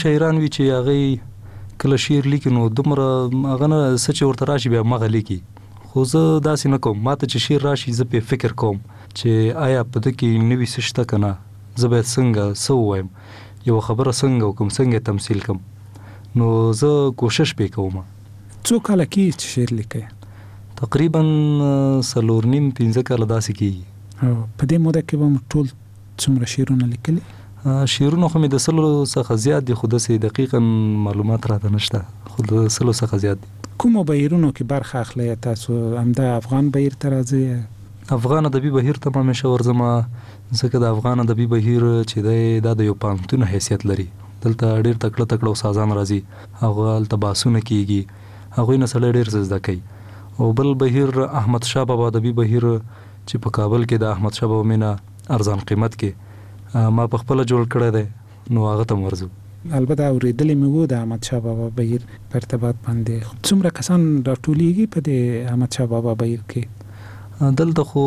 شاعران وي چې هغه کله شعر لیکي نو دومره هغه نه څه چې ورته راشي بیا مغه لیکي، خو زه داسې نه کوم. ما ته چې شعر راشي زه پې فکر کوم چې آیا په ده کې نوي څه شته که نه، زه باید څنګه څه ووایم، یوه خبره څنګه وکړم، څنګه تمثیل کړم، نو زه کوشش پې کوم. څو کاله کېږي چې شعر لیکئ؟ تقریبا 4.5-5 کاله داسې کېږي. او په دې موده کې به مو ټول څومره شعرونه لیکلي؟ شعرونه خو مې د 100 څخه زیات دي، خو داسې دقیقا معلومات راته نشته، خو د 100 څخه زیات دي. کومو بهیرونو کې برخه اخلئ تاسو؟ همدا افغان بهیر ته راځئ؟ افغان ادبي بهیر ته به همیشه ورځم، ځکه د افغان ادبي بهیر چې دی دا د یو پوهنتون حیثیت لري. دلته ډېر تکړه تکړه استادان راځي، هغه هلته بحثونه کېږي، هغوی نه سړی ډېر څه زده کوي. او بل بهیر احمد شاه بابا ادبي بهیر چې په کابل کې د احمد شاه بابا مینه ارزان قیمت کې ما په خپله جوړ کړی دی، نو هغه ته م ورځو. البته اورېدلی مې و د احمد شاه بابا بهیر په ارتباط باندې. څومره کسان راټولیږي په د احمد شاه بابا بهیر کې؟ دلته خو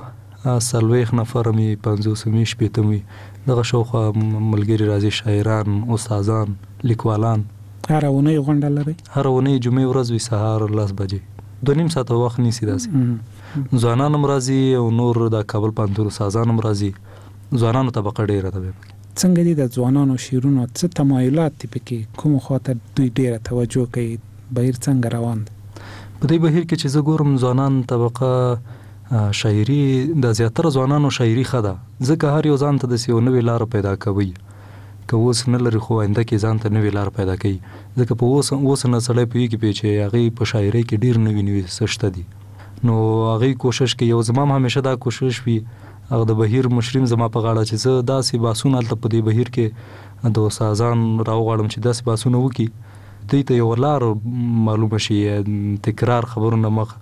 40 نفره مي، 50 مي، 60 مي، دغه شاوخوا ملګري راځي، شاعران، استادان، لیکوالان. هره اونۍ غونډه لرئ؟ هره اونۍ جمعې ورځ وي، سهار 10 بجې، 2.5 ساعته وخت نیسي. داسې ځوانان هم راځي او نور د کابل پوهنتون استادان هم راځي. ځوانانو طبقه ډېره ده. څنګه دي د ځوانانو شعرونو څه تمایلات دي پکې؟ کومو خواته دوی ډېره توجه کوي؟ بهیر څنګه روان دی؟ په دې بهیر کې چې زه ګورم ځوانان طبقه شاعري، د زیاتره ځوانانو شاعري ښه ده، ځکه هر یو ځان ته داسې یو نوې لاره پیدا کوي. که اوس نه لري خو آینده کې ځان ته نوې لاره پیدا کوي، ځکه په اوس نه سړی پوهېږي چې هغې په شاعرۍ کې ډېر نوي څه شته دي، نو هغې کوشش کوي. او زما هم همیشه دا کوشش وي، هغه د بهیر مشریم زما په غاړه چې زه داسې بحثونه هلته په دې بهیر کې د استادان راوغواړم چې داسې بحثونه وکړي، دوی ته یوه لار معلومه شي، تکرار خبرو نه مخ،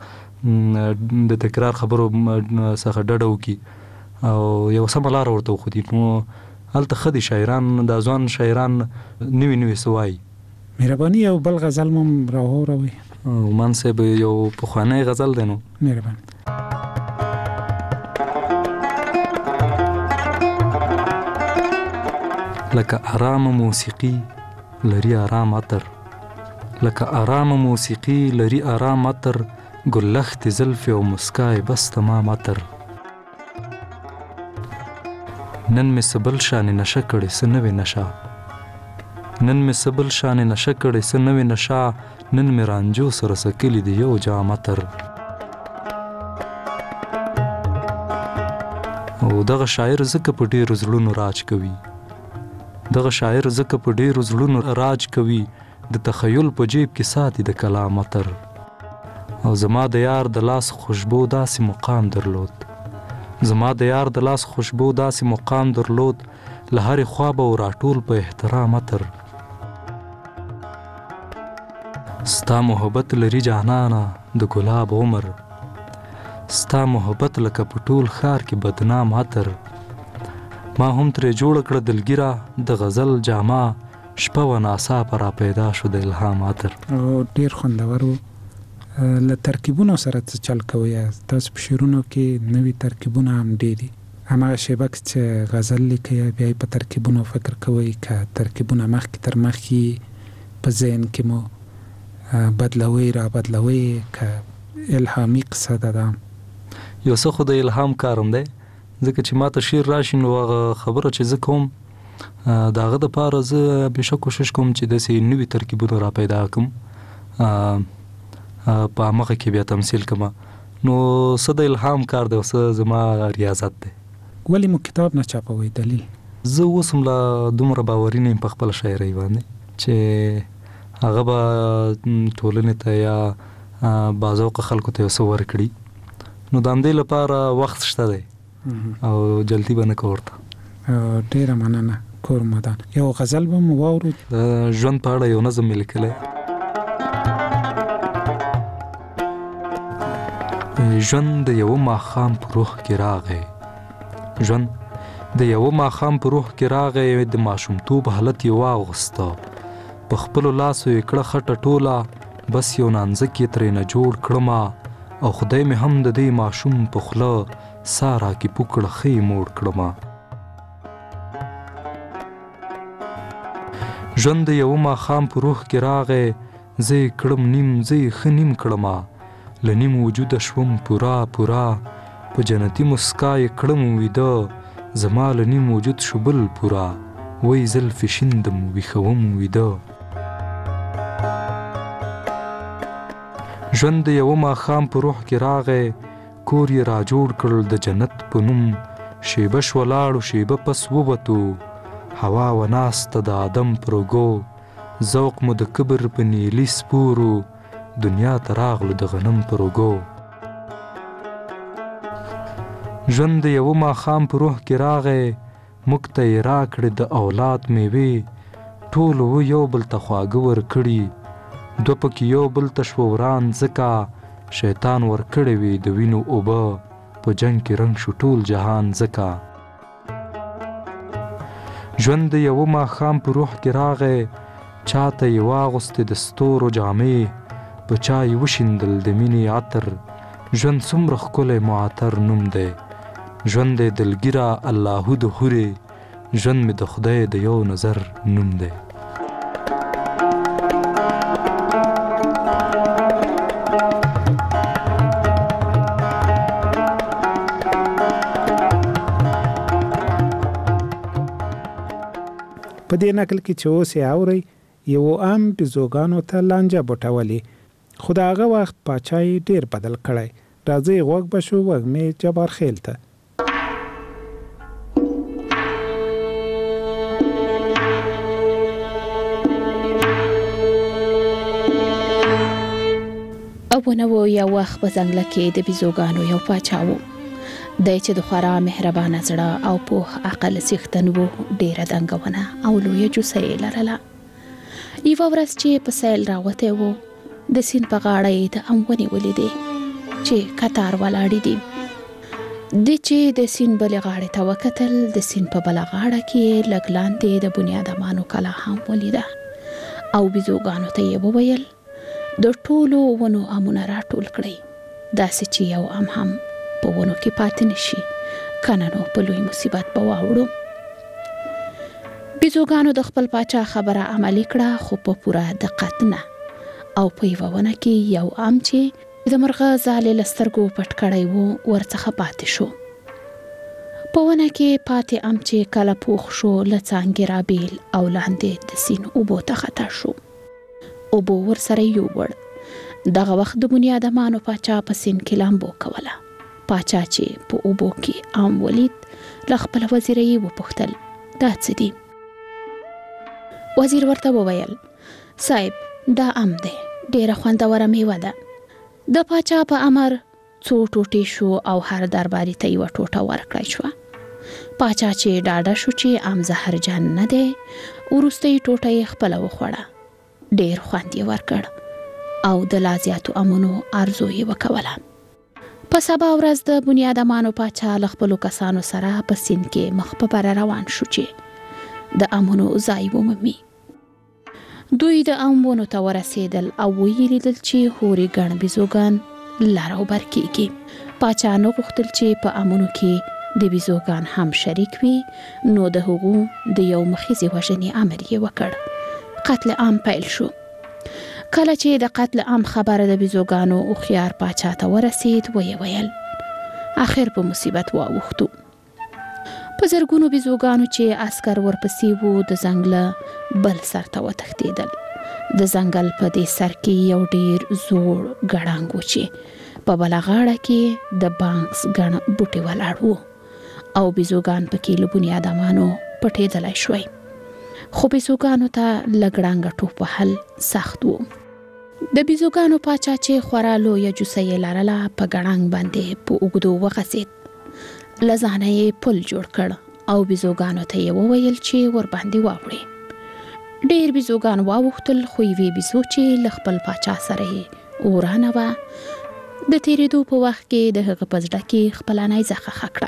د تکرار خبرو څخه ډډه وکړي او یو سمه لاره ورته وښودي. نو هلته ښه دي شاعران، د ځوان شاعران نوي څه وایي. مهرباني یو بل غزل مو راوړوئ؟ عمان صاحب یو پخوانی غزل دی. نو مهرباني. لکه آرام موسیقی لري آرام عطر، لکه آرام موسیقی لري آرام عطر، ګلخت زلف او مسکای بس تمام عطر. نن مې سبل شان نشه کړې څه نوې نشه، نن مې سبل شان نشه کړې څه نوې نشه، نن مې رانجو سره سکلی دی یو جام عطر. او دغه شاعر ځکه په ډېرو زړونو راج کوي، دغه شاعر ځکه په ډېرو زړونو راج کوي، د تخیل په جیب کې ساتي د کلام عطر. او زما د یار د لاس خوشبو داسې مقام درلود، زما د یار د لاس خوشبو داسې مقام درلود، له هرې خوا به راټول په احترام عطر. ستا محبت لري جانانه د ګلاب عمر، ستا محبت لکه په ټول ښار کې بدنام عطر. ما هم ترې جوړ کړه دلګیره د غزل جامه، شپه و ناڅاپه را پیدا شو د الهام عطر. او ډېر خوندور و. له ترکیبونو سره څه چل کوئ؟ تاسو په شعرونو کې نوي ترکیبونه هم ډېر دي، هماغه شیبه چې غزل لیکئ بیا یې په ترکیبونو فکر کوئ، که ترکیبونه مخکې تر مخکې په ذهن کې مو بدلوئ را بدلوئ، که الهامي قصه ده؟ یو څه خو د الهام کارم دی، ځکه چې ما ته شعر راشي نو هغه خبره چې زه کوم د هغه دپاره زه همیشه کوشش کوم چې داسې نوي ترکیبونه را پیدا کړم، په همغه کې بیا تمثیل کړم. نو څه د الهام کار دی او څه زما ریاضت دی. ولې مو کتاب نه چاپوئ؟ دلیل؟ زه اوس هم لا دومره باوري نه یم په خپله شاعرۍ باندې چې هغه به ټولنې ته یا بازوقه خلکو ته یو څه ورکړي، نو د همدې لپاره وخت شته دی او جلدی به نه کوم ورته. ډېره مننه کور مدان. یو غزل به مو واورو؟ د ژوند په اړه یو نظم مې لیکلی. ژوند د یوه ماښام په روح کې راغی، ژوند د یوه ماښام په روح کې راغی، د ماشومتوب حالت یې واغوسته، په خپلو لاسو یې کړه خټه ټوله، بس یو نانځک یې ترېنه جوړ کړمه، او خدای مې هم د دې ماشوم په خوله سارا کې پوکړه ښې موړ کړمه. ژوند د یوه ماښام په روح کې راغی، زه یې کړم نیم، زه یې ښه نیم کړمه، له نیم وجوده شوم پوره پوره، په جنتي مسکا یې کړم ویده، زما له نیم وجود شو بل پوره، وی زلفې شیندم ویښوم ویده. ژوند د یوه ماښام په روح کې راغی، کور یې را جوړ کړل د جنت په نوم، شیبه شوه لاړو شیبه پس ووتو، هوا و ناسته د آدم پر اوږو، ذوق مو د کبر په نیلي سپورو، دنیا ته راغلو د غنم پر اوږو. ژوند د یوه ماښام په روح کې راغی، موږ ته یې راکړې د اولاد میوې، ټولو و یو بل ته خواږه ورکړي، دوه پکې یو بل ته شوه وران ځکه شیطان ورکړې وې د وینو اوبه، په جنګ کې رنګ شو ټول جهان ځکه. ژوند د یوه ماښام په روح کې راغی، چاته یې واغوستې د ستورو جامې، په چا یې وشیندل د مینې عطر، ژوند څومره ښکلی معطر نوم دی، ژوند دی دلګیره اللهو د هورې، ژوند مې د خدای د یو نظر نوم دی. په دې نقل کې چې اوس یې اورئ، یو عام بیزوګانو ته لانجه بوټولې، خو د هغه وخت پاچا یې ډېر بدل کړی. راځئ غوږ به شو وږمې جبار خیل ته. ونه و یو وخت په ځنګله کې د بیزوګانو یو پاچا و، دی چې د خورا مهربانه زړه او پوخ عقل څښتن و، ډېره دنګه ونه او لویه جوسه یې لرله. یوه ورځ چې په سیل راوتی و، د سیند په غاړه یې د ام ونې ولیدې چې کتار ولاړې دي. دی چې د سیند بلې غاړې ته وکتل، د سیند په بله غاړه کې لږ لاندې د بنیادمانو کلا هم ولیده او بیزوګانو ته یې وویل د ټولو ونو امونه راټول کړئ، داسې چې یو ام هم په ونو کې پاتې نشي، کنه نو په لوی مصیبت به واوړو. بیزوګانو د خپل پاچا خبره عملي کړه، خو په پوره دقت نه، او په یوه ونه کې یو ام چې د مرغه ځالې له سترګو پټ کړی و ورڅخه پاتې شو. په ونه کې پاتې ام چې کله پوخ شو، له څانګې رابیل او لاندې د سیند اوبو ته خطا شو. اوبو ورسره یووړ. دغه وخت د بنیادمانو پاچا په سیند کې لامبو کوله. پاچا چې په اوبو کې ام ولید، له خپل وزیر یې وپوښتل دا څه دي؟ وزیر ورته وویل صاحب دا ام دی، ډیره خوندوره میوه ده. د پاچا په امر څو ټوټې شو او هر درباري ته یوه ټوټه ورکړی شوه. پاچا چې ډاډه شو چې ام زهرجن نه دی، وروستۍ ټوټه یې خپله وخوړه. ډیر خوند یې ورکړ او د لا زیاتو امونو آرزو یې وکوله. په سبا ورځ د بنیادمانو پاچا له خپلو کسانو سره په سیند کې مخ په بره روان شو چې د امونو ځای ومومي. دوی د ام ونو ته ورسېدل او ویې لیدل چې هورې ګڼ بیزوګان لر او بر کېږي. پاچا نه غوښتل چې په امونو کې د بیزوګان هم شریک وي، نو د هغو د یو مخیزې وژنې امر یې وکړ. قتل عام پیل شو. کله چې د قتل عام خبره د بیزوګانو هوښیار پاچا ته ورسید، ویې ویل آخر په مصیبت واوښتو. په زرګونو بیزوګانو چې عسکر ورپسې وو، د ځنګله بل سر ته وتښتېدل. د ځنګل په دې سر کې یو ډیر زوړ ګړنګ و چې په بله غاړه کې د بانکس ګڼ بوټي ولاړ وو او بیزوګان پکې له بنیادمانو پټېدلی شوی. خو بیزوګانو ته له ګړنګه ټوپ وهل سخت و. د بیزوګانو پاچا چې خورا لویه جوسه یې لرله، په ګړنګ باندې په اوږدو وغځېد. له ځانه یې پل جوړ کړ او بیزوګانو ته یې وویل چې ورباندې واوړي. ډیر بیزوګان واوښتل، خو یوې بیزو چې له خپل پاچا سره یې ورانه وه، د تېرېدو په وخت کې د هغه په زړه کې خپله نیزه ښخه کړه.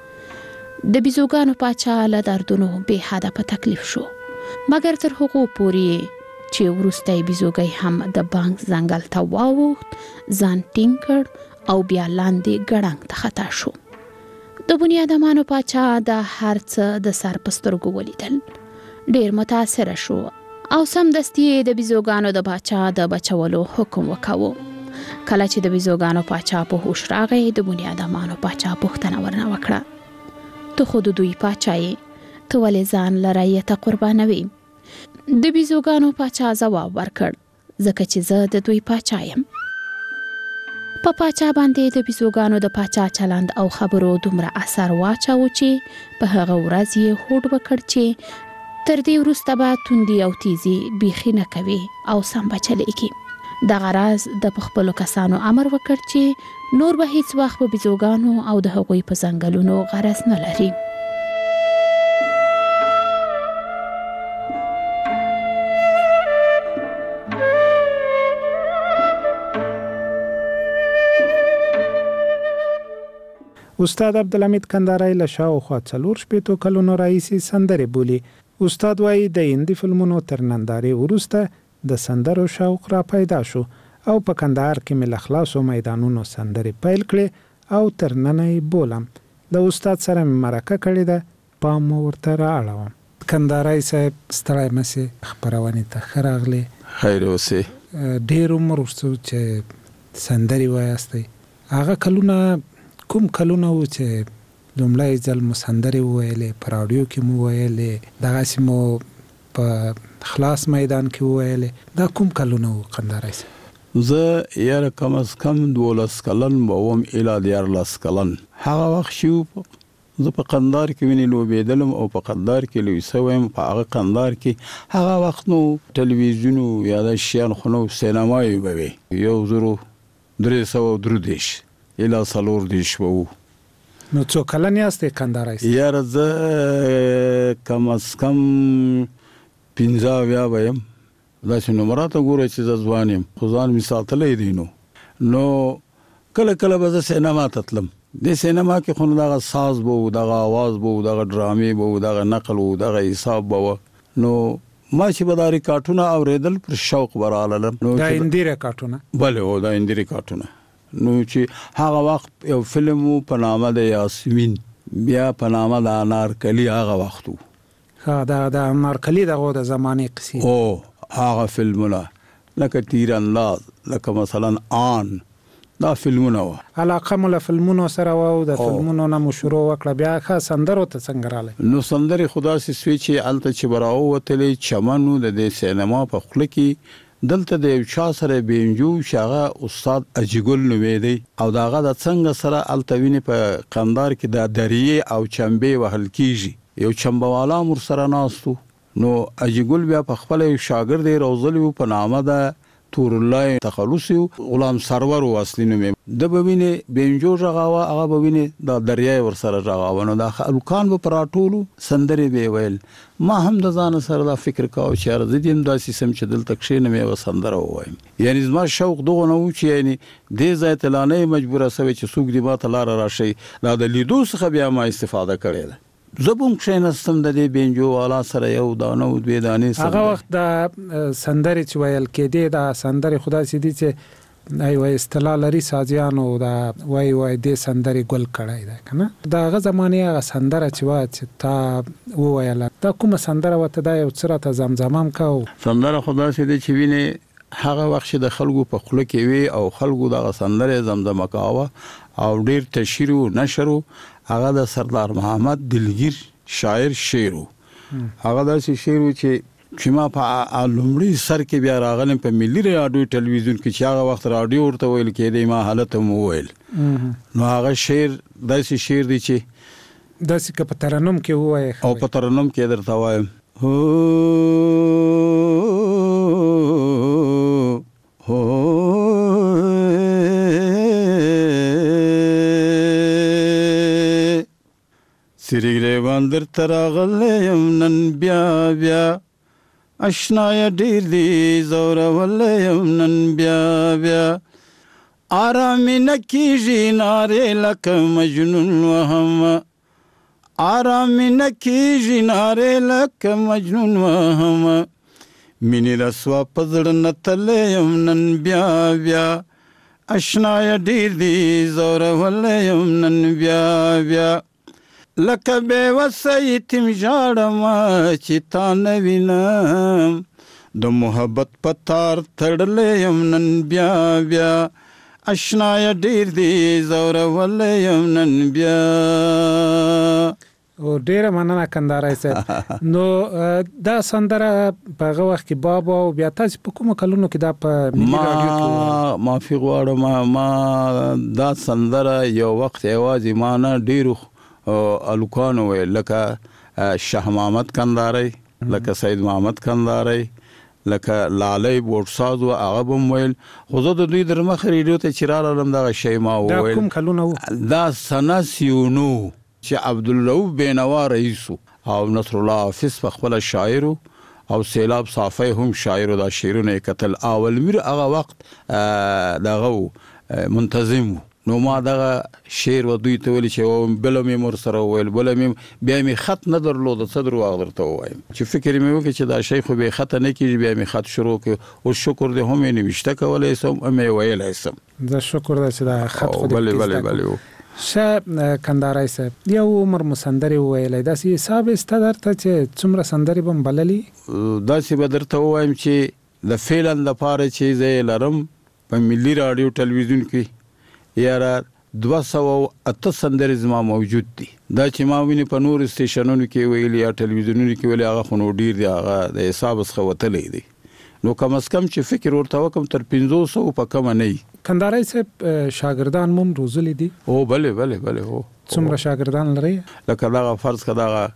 د بیزوګانو پاچا له دردونو بې حده په تکلیف شو، مګر تر هغو پورې چې وروستی بیزوګی هم د بانک ځنګل ته واوښت، ځان ټینګ کړ او بیا لاندې ګړنګ ته خطا شو. د بنیادمانو پاچا د هر څه د سر په سترګو ولیدل. ډیر متاثره شو او سمدستي د بیزوګانو د پاچا د بچولو حکم وکاوه. کله چې د بیزوګانو پاچا په هوش راغی د بني ادمانو پاچا پوښتنه ورنه وکړه: ته خو د دوی پاچا یې، ته ولې ځان له رعیته قربانوي؟ د بیزوګانو پاچا ځواب ورکړ: ځکه چې زه د دوی پاچا یم. په پاچا باندې د بیزوګانو د پاچا چلند او خبرو دومره اثر واچاوه چې په هغه ورځ یې هوډ وکړ چې تر دې وروسته به توندي او تیزي بیخي نه کوي او سم به چلیږي. دغه راز د خپلو کسانو امر وکړ چې نور به هیڅ وخت په بیزوګانو او د هغوی په ځنګلونو غرض نه لري. استاد عبدالحمید کندهاری له شاوخوا 4 کلونو راهیسې سندرې بولي. استاد وایي د هندي فلمونو تر نندارې وروسته د سندرو شوق را پیدا شو او په کندهار کې مې له خلاصو میدانونو سندرې پیل کړې او تر ننه یې بولم. د استاد سره مې مرکه کړې ده، پام مو ورته رااړوم. کندهاری صاحب ستړی مسې خپرونې ته ښه راغلې. خیر اوسې. ډېر عمر وروسته چې سندرې وایاستئ، هغه کلونه کوم کلونه و چې لومړی ځل مو سندرې وویلې، په راډیو کې مو ویلې، دغسې مو په خلاص میدان کې وویلې؟ دا کوم کلونه و کندهاری صاحب؟ زه یاره کم از کم 12 کلن به وم الی 14 کلن. هغه وخت چې زه په قندهار کې وینې لوبېدلم او په قندهار کې لوی سوی یم. په هغه قندهار کې هغه وخت نو ټلویزیون یا د شیان خو نو سینمایي به وي. 1333 الی 34 به وو. نو څو کلن یاستئ کندهاری صاحب؟ یاره زه کم از کم 15 به یم. داسې نمراته ګوره چې زه ځوان یم، خو ځان مې ساتلی دی. نو کله کله به زه سینما ته تلم. دې سینما کې خو نو دغه ساز به و، دغه آواز به و، دغه ډرامې به و، دغه نقل و، دغه حساب به و. نو ما چې به دا ریکارډونه اورېدل پر شوق به راللم. دا هندي ریکارډونه؟ بلې هو، دا هندي ریکارډونه. نو چې هغه وخت یو فلم و په نامه د یاسمین، بیا په نامه د انارکلي هغه وخت و. دا انارکلي دغه د زمانې قصې هغه فلمونه لکه تیر انداز، لکه مثلا آن، دا فلمونه و. علاقه مو له فلمونو سره و او د فلمونو نه مو شروع وکړه، بیا ښه سندرو ته څنګه راغلی؟ نو سندرې خو داسې سوې چې هلته چې به راووتلې چمن و د دې سینما په خوله کې، دلته د یو چا سره بینجو چې هغه استاد اجیګل نومېدی او د هغه د څنګه سره هلته وینې په قندهار کې د دریې او چمبې وهل کېږي. یو چمبهوالا هم ورسره ناست و. نو اجیګل بیا په خپله یو شاګرد یې روزلی و په نامه د تورالله تخلصي و، غلام سرور و اصلي نوم یې. ده به وینې بینجو غږاوه، هغه به وینې دا دریا یې ورسره غږاوه. نو دا هلکان به په راټولو سندرې به یې ویل. ما هم د ځانه سره دا فکر کاوه چې یاره زه دې هم داسې سم چې دلته کښېنم یوه سندره ووایم. یعنې زما شوق دغه نه و چې یعنې دې ځای ته لا نه یې مجبوره سوی چې څوک دې ما ته لاره راشي. دا د لیدو څخه بیا ما استفاده کړې ده. زه به هم کښېنستم د دې بینجو والا سره یو دانه و دوې دانې سندرې. هغه وخت دا سندرې چې ویل کېدې، دا سندرې خو داسې دي چې یوه اصطلاح لري سازیانو، دا وایي دې سندرې ګل کړی دی که نه؟ د هغه زمانې هغه سندره چې وه چې تا وویله، دا کومه سندره وه؟ ته دا یو څه راته زمزمه هم که. سندره خو داسې دی چې وینې هغه وخت چې د خلکو په خوله کې وي او خلکو دغه سندرې زمزمه کاوه او ډېر تشهیر و نشر و. هغه د سردار محمد دلګیر شاعر شعر و. هغه داسې شعر و چې ما په لومړي سر کې بیا راغلم په ملي راډیو ټلویزیون کې چې هغه وخت راډیو ورته ویل کېدی، ما حالت هم وویل. نو هغه شعر داسې شعر دی چې داسې که په ترنم کې ووایې او په ترنم کې درته وایم. سری ریوان در تراغلی یم نن بیا بیا، اشنای ډیر دی زورولی یم نن بیا بیا. آرامی نکیږي نارې لکه مجنون وهم، آرامی نکیږي نارې لکه مجنون وهم. مینې رسوا په زړه نتلی یم نن بیا بیا، اشنای ډیر دی زورولی یم نن بیا بیا. لکه بې وسه یتیم ژاړم چې تا نه وینم، د محبت پتار تړلې يم نن بیا بیا اشنا ډیر دی زور ولې يم نن بیا. او ډیره مننه کندهاری صاحب. نو دا سندره په هغه وخت کې بابا او بیا تاسو په کومو کلونو کې دا په ملي رادیو کې معافي غواړم ما دا سندره یو وخت یوازې ما نه ډیرو الکانو ویل لکه شاه محمد کندهاری لکه سید محمد کندهاری لکه لالی بورساز و هغه بم ویل خو زه د دوی در مخ ریډیو ته چې راغلم دغه شی ما وویل. دا کوم کلونه وو؟ دا سنه 99 چې عبدالرؤف بینوا رئیس او نصر الله حافظ په خپل شاعر او سیلاب صافی هم شاعر دا شعرونه کتل اول میر هغه وخت دغه منتظم نو ما دغه شعر و دوی ته ویل چې بل مې مر سره ویل بل مې بیا مې خط نه درلود صدر واغ درته وایم چې فکر مې وکړ چې دا شی خو به خط نه کیږي بیا مې خط شروع کړ او شکر دې هم نه وشته کولای سم مې ویلای سم. زه شکر ده چې دا خط خو دې بله شه کندهاری صاحب یو عمر مسندري ویلای دا سی حساب است درته چې څومره سندري بم بللی دا سی به درته وایم چې د فعلن د پاره چې زه لرم په ملي رادیو ټلویزیون کې یاره 208 سندرې زما موجود دي. دا چې ما ویني په نور سټیشنونو کې ویلي یا ټلویزیونونو کې ویلي هغه خو نو ډیر دی هغه د حساب څخه وتلې دي نو کم از کم چې فکر ورته وکم تر 500 په کم نه. کندهاری صاحب شاګردان مم روزلې دي؟ او بله هو. څومره شاګردان لري؟ لکه دا فرض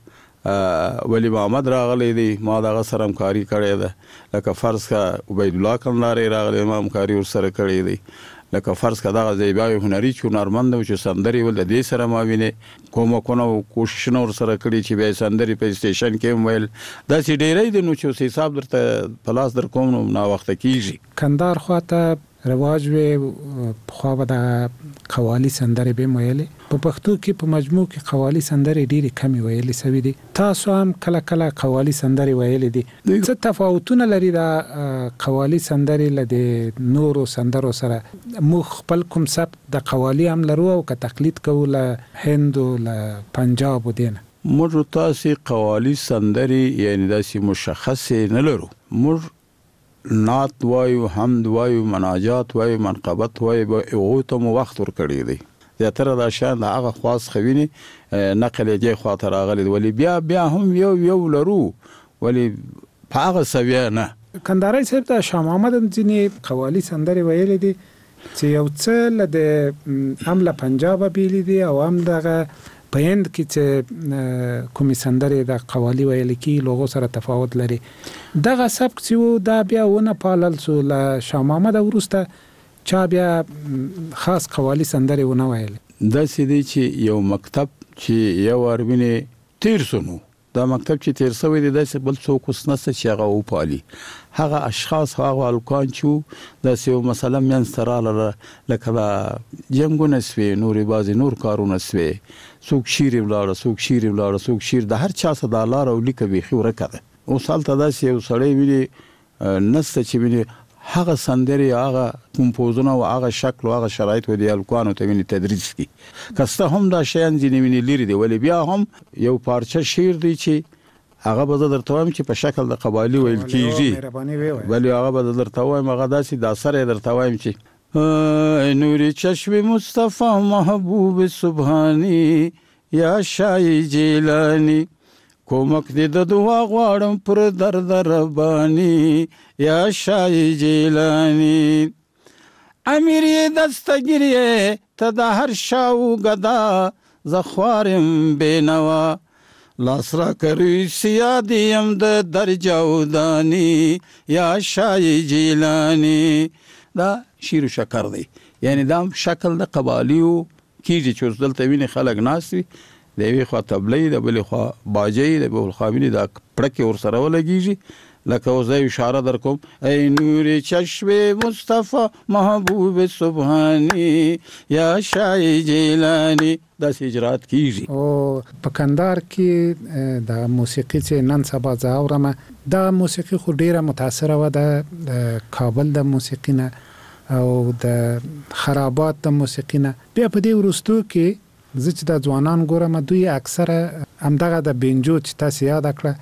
کړه ولی محمد راغلی دی ما دغه سره همکاري کړې ده لکه فرض کړه عبید الله کندهاری راغلی ما همکاري ورسره کړې دی لکه فرض کړه دغه زیبای هنري چې هنرمند و چې سندري ول د دې سره ما ویني کومه کوشش نور سره کړی چې به سندري په سټیشن کې ویل دا چې ډېرې د نو چې حساب درته پلاس در کوم نو وخت کیږي. کندهار خواته رواج وي خو به د قوالی سندري به ویلې په پښتو کې په مجموع کې قوالی سندري ډېری کمی ویلې سوي دي. تاسو هم کله قوالی سندري ویلې دي څه تفاوتونه لري دا قوالی سندري له نورو سندرو سره؟ مو خپل کوم سبک د قوالی هم لرو او که تقلید کوو له هند او له پنجاب و دینه؟ موږ تاسو قوالی سندري یعنی داسې مشخص نه لرو. موږ نعت وایو حمد وایو مناجات وایو منقبت وایو او ته مو وخت ور کړی دی زیاتره دا شان هغه خاص خوینه نقل یې خاطر راغلی ولی بیا هم یو لرو ولی په هغه سویه نه. کندهاری صاحب د شاه محمد ځینې قوالی سندري ویلې دي چې یو څه له هم له پنجاب بیل دي او هم دغه په هند کې چې کومې سندرې د قوالی ویل کی لوګو سره تفاوت لري. دغه سبک چې دا بیا ونه پالل سو له شاه محمد ورسته چا بیا خاص قوالی سندرې ونه ویل. دا سیدی چې یو مکتب چې یو وربینه تیر سنو دا مکتب چې تیر سوی دی داسې بل څوک اوس نسته چې هغه وپالي هغه اشخاص هغه الکان چې داسې یو مثلا من سراله لکه جنګونه سوي نورې بعضې نور کارونه سوي څوک شیر ولاړه څوک شیر د هر چا څه د لاره او لیکه بیخي ورکه ده. اوس هلته داسې یو سړی ویني نسته چې ویني هغه سندري هغه کمپوزونه او هغه شکل او هغه شرایط و دي الکانو ته ویني تدریس کی کسته هم دا شیان ځینې ویني لري دی ولی بیا هم یو پارچه شعر دی چې هغه به درته وایم چې په شکل د قبایلی ویل کیږي ولی هغه به درته وایم هغه داسې د اثر درته وایم چې نور چشم مصطفی محبوب سبحانی یا شای جیلانی کومک دې د دعا غواړم پر درد ربانی یا شای جیلانی امیر دستگیری ته د هر شاو غدا زخوارم بینوا لاسرا کری سیادیم د درجاو دانی یا شای جیلانی. دا شیر و شکر دی یعنی دا شکل د قبالیو کیږي چې دلته ویني خلک ناسي د یوې خوا تبلې د بلې خوا باجې د بل خوا ویني دا پړکې ورسره ولګېږي لکه اوس زه اشاره در کوم ای نور چشم مصطفی محبوب سبحانی یا شای جیلانی داسې اجرات کیږي. او په کندهار کې د موسیقي چې نن سبا زه اورم دا موسیقي خو ډیره متاثره وه د کابل د موسیقي نه او د خرابات د موسیقي نه. بیا په دې وروستو کې زه چې د ځوانان ګورم دوی اکثره همدغه د بینجو چې تاسو یاد کړه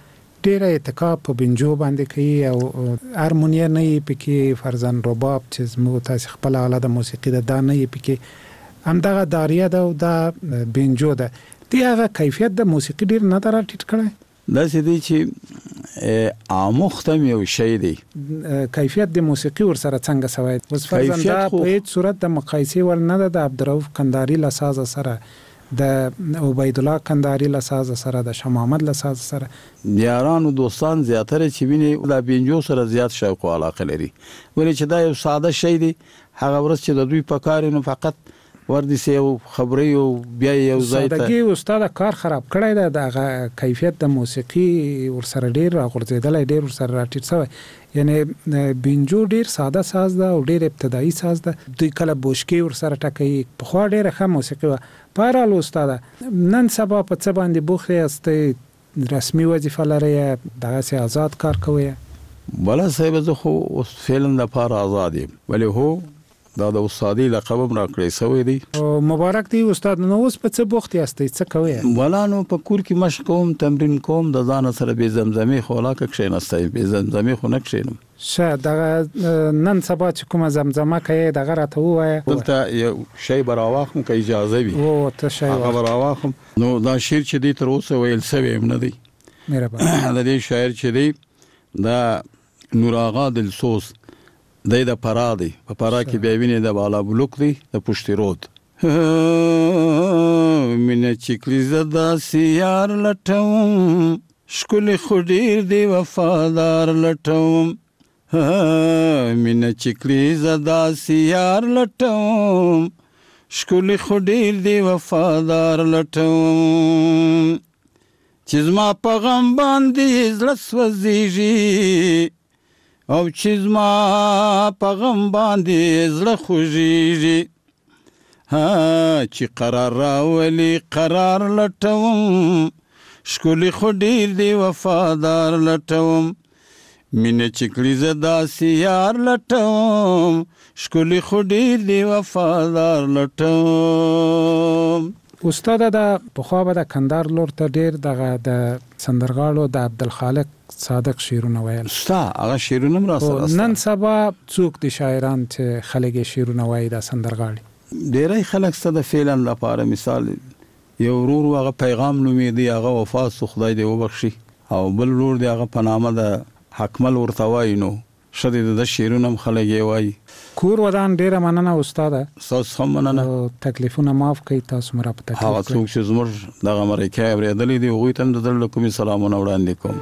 ډیره اتکا په بنجو باندې کوي او هارمونیا نه یې پکې فرزن رباب چې زموږ تاسو خپل آله د موسیقي دا نه یې پکې همدغه داریه ده او دا بنجو ده دی هغه کیفیت د موسیقي ډیر نه تر ټیټ کړی دا چې دی چې آموختم یو شی دی کیفیت د موسیقي ور سره څنګه سوی اوس فرزن دا په هیڅ صورت د مقایسې ور نه ده د عبدالرؤف کندهاري له ساز سره د عبید الله کندهاري له ساز سره د شاه محمد له ساز سره یارانو دوستان زیاتره چې ویني د بنجو سره زیات شوق او علاقه لري ولې چې دا یو ساده شی دی هغه ورځ چې د دوی په کار نو فقط وردی سه یو خبري او بیا یو ځای ته سادهګي استاد کار خراب کړی دا د کیفیت د موسیقي ور سره ډیر غورځیدل ډیر ور سره راټیټ شوی یعنی بنجو ډیر ساده ساز ده او ډیر ابتدایي ساز ده دوی کله بوشکی ور سره ټکوي په خو ډیر ښه موسیقي و پارال استاد نن سبا په څه باندې بوخه است رسمي وظیفه لري دغه سي آزاد کار کوي بلا صاحب زه خو فعلا د پاره آزاد یم ولی هو دا د استادي لقب را کړی سوی دی مبارک دی استاد نو اوس په څه بوخت یاستئ څه کوي ولانو په کور کې مشق کوم تمرین کوم د ځان سره به زمزمي خولاکه کښیناستای به زمزمي خو نه کښینم شه دا نن سبا چې کومه زمزمه کوي دغه راته وایي دلته یو شی براواخم که اجازه وي او ته شی براواخم نو دا شعر چې دی تر اوسه ویل سوی هم نه دی مهرباني د دې شاعر چې دی دا نور آغا دلسوز د پرا دی په پرا کې بیا ویني د بالا بلوک دی د پشتي رود مینه چکلی زدا سیار لټوم شکل خډیر دی وفادار لټوم مینه چکلی زدا سیار لټوم شکل خډیر دی وفادار لټوم چې زما په غم باندې زړه سوځيږي او چې زما په غم باندې زړه خوږیږي چې قرار راولي قرار لټوم ښکلي خو ډېر دی وفادار لټوم مینه چې کړي زه داسې یار لټوم ښکلي خو ډېر دی وفادار لټوم استاد دا پخوا به د کندهار لور ته ډېر دغه د سندرغاړو د عبدالخالق صادق شعرونه ویل ستا هغه شعرونه هم راسره نن سبا څوک دي شاعران چې خلک یې شعرونه وایي دا سندرغاړي ډېری خلک ستا د فعلا لپاره مثال یو ورور هغه پیغام نومېدی هغه وفات سو خدای دې وبخشي او بل ورور دی هغه په نامه د حکمل ورته وایي نو ښه دی د شعرونه هم خلک یې وایي کور ودان ډېره مننه استاده ستاسو هم مننه تکلیفونه معاف کړئ تاسو مو را په تکلیف هغه څوک چې زموږ دغه مرکه اورېدلې دي هغوی ته هم د زړه له کومې سلامونه وړاندې کوم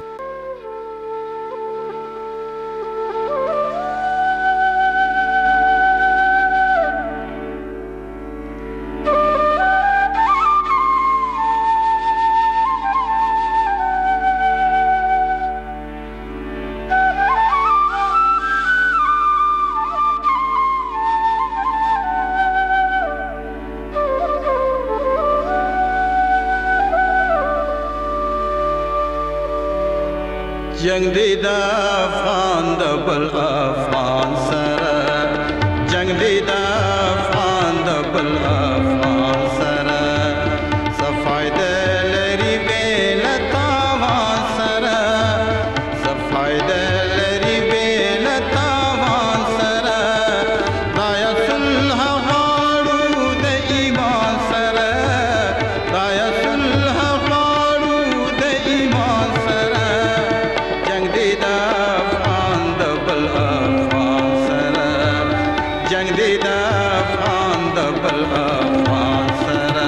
جنگ دی دا افغان دا بل افغان سره جنگ دی دا افغان دا بل افغان سره صفایده لري بیل تاوان سره صفایده لري بیل تاوان سره دایا صلح غاړو د ایمان سره دایا صلح غاړو د ایمان سره جنگ دی دا افغان دا بل افغان سره جنگ دی دا افغان دا بل افغان سره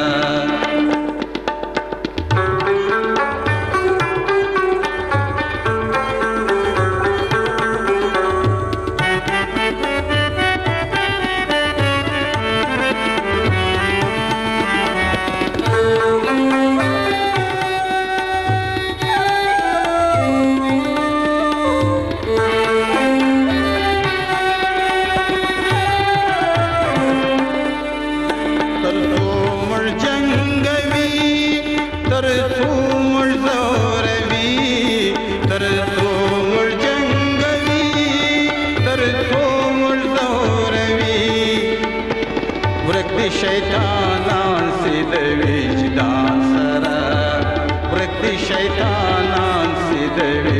شیطانان سی د وجدان سره ورک دي شیطانان سی د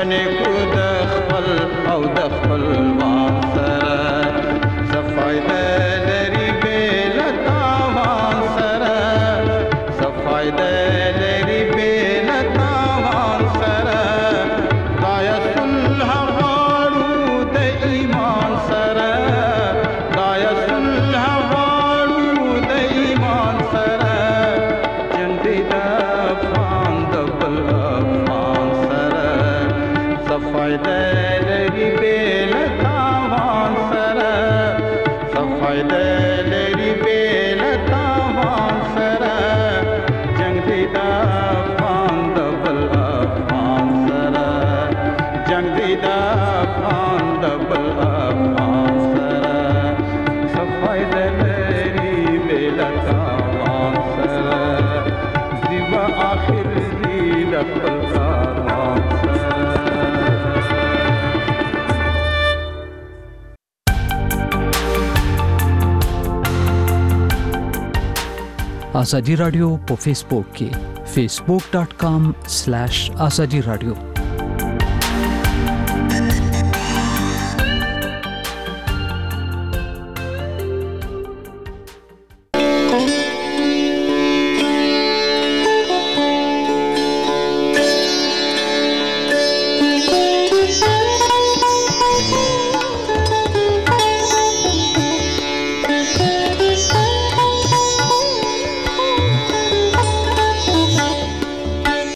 پنه کو د خپل او د خپل وان سره صفایده لري بیل تاوان سره صفایده لري بیل تاوان سره دای صلح غواړو د ایمان سره دای صلح غواړو د ایمان سره جنگ دی د افغان د بل افغان سره صفایده لري بیل تاوان سره صفایده لري بیل تاوان سره جنگ دی د افغان د بل افغان سره جنگ دی د افغان د بل افغان سره صفایده لري بیل تاوان سره دیو آخر دی د خپل کاروان سره ازادي رادیو په فیسبوک کې facebook.com/azadi radio